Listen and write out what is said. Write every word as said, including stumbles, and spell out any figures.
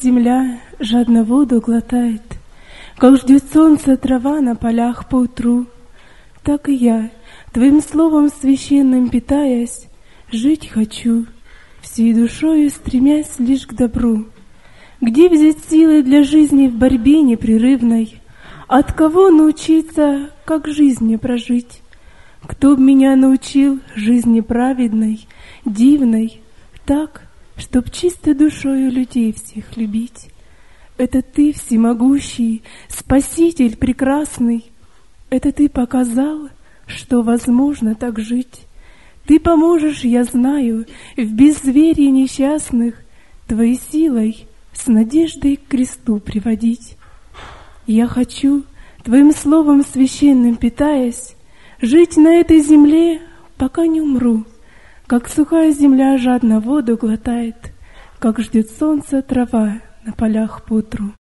земля жадно воду глотает, как ждет солнце трава на полях поутру, так и я, Твоим словом священным питаясь, жить хочу, всей душою стремясь лишь к добру. Где взять силы для жизни в борьбе непрерывной? От кого научиться, как жизнь мне прожить? Кто б меня научил жизни праведной, дивной, так, чтоб чистой душою людей всех любить? Это Ты, всемогущий, Спаситель прекрасный. Это Ты показал, что возможно так жить. Ты поможешь, я знаю, в безверии несчастных Твоей силой с надеждой к кресту приводить. Я хочу, Твоим словом священным питаясь, жить на этой земле, пока не умру, как сухая земля жадно воду глотает, как ждет солнце трава на полях поутру.